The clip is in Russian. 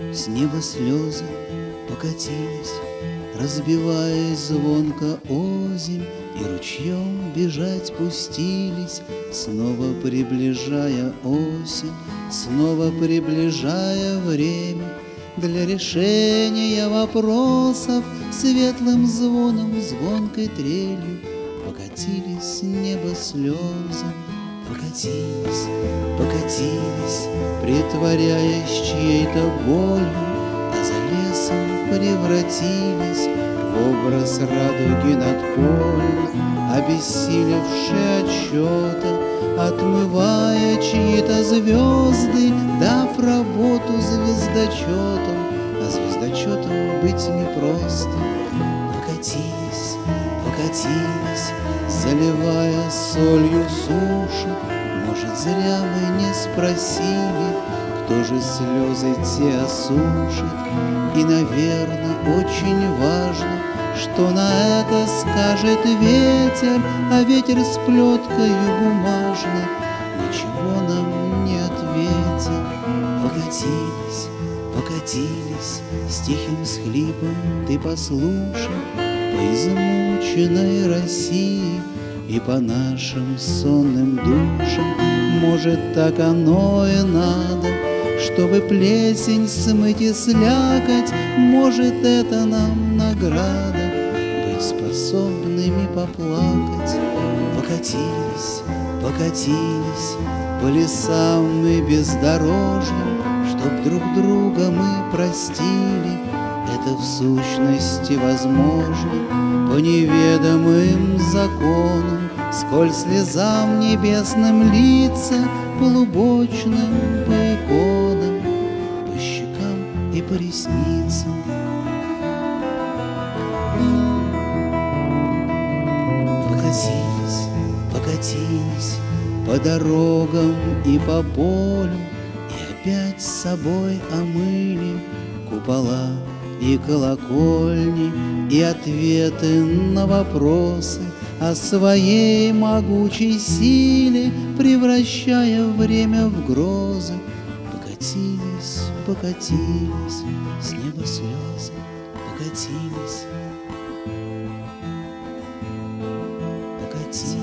С неба слезы покатились, разбиваясь звонко озимь, и ручьем бежать пустились, снова приближая осень, снова приближая время для решения вопросов. Светлым звоном, звонкой трелью покатились с неба слезы, покатились, покатились, притворяясь чьей-то болью, а за лесом превратились в образ радуги над полем, обессилевшие отсчета, отмывая чьи-то звезды, дав работу звездочетам, а звездочетам быть непросто. Покатились, покатились, заливая солью сушу. Может, зря мы не спросили, кто же слезы те осушит. И, наверное, очень важно, что на это скажет ветер, а ветер с плеткою бумажной ничего нам не ответит. Покатились, покатились, с тихим схлипом ты послушай по измученной России и по нашим сонным душам. Может, так оно и надо, чтобы плесень смыть и слякоть. Может, это нам награда быть способными поплакать. Покатились, покатились по лесам и бездорожьям, чтоб друг друга мы простили. Это в сущности возможно по неведомым законам, сколь слезам небесным лица, полубочным по иконам, по щекам и по ресницам. Покатились, покатились по дорогам и по полю, и опять с собой омыли купола и колокольни, и ответы на вопросы о своей могучей силе, превращая время в грозы. Покатились, покатились, с неба слезы покатились, покатились.